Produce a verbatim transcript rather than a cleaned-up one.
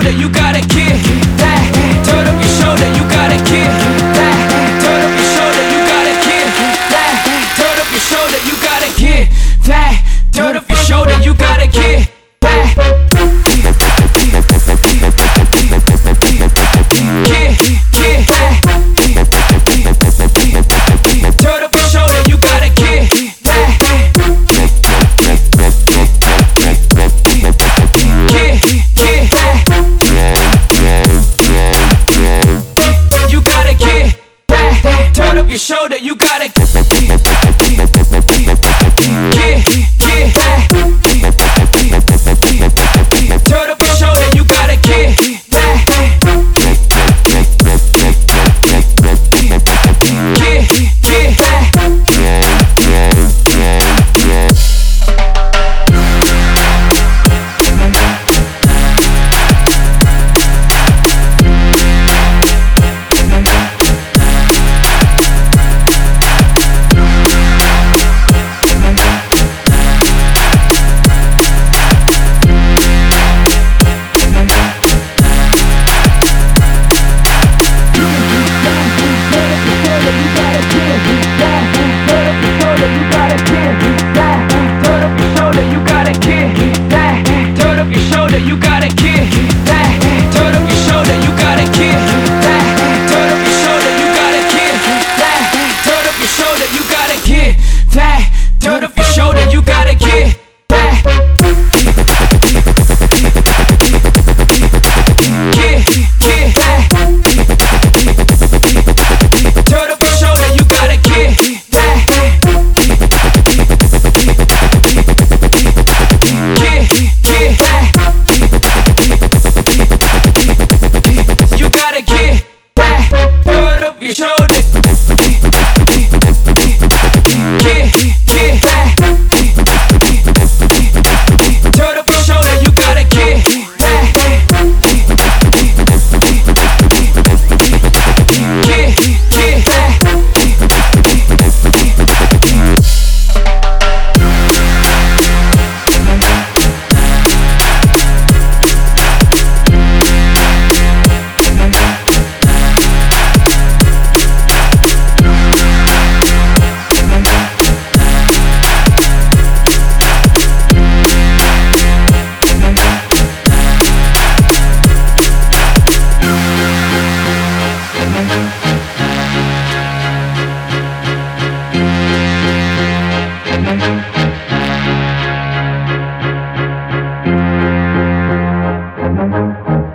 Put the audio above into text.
shoulder, you gotta get that. Turn up your shoulder, you gotta get that. Turn up your shoulder, you gotta get that. Turn up your shoulder, you gotta get that. Turn up your shoulder, you gotta get that. Get, get that. Turn up your shoulder, you gotta get that. Get, get that. You gotta get that. Turn up your shoulder, you gotta get, get that. Turn up your shoulder, you gotta get that. Get, get that. You gotta get that. Turn up your shoulder, you gotta get that. Turn up your shoulder, you gotta get that. Turn up your shoulder, you gotta get that. Turn up your shoulder, you gotta get that. Get, get that. Turn up your shoulder, you gotta get that. Get, get that. You gotta get that. Turn up your shoulder. Get, get that. Turn up your shoulder, you gotta get that. Get, get that. Thank you.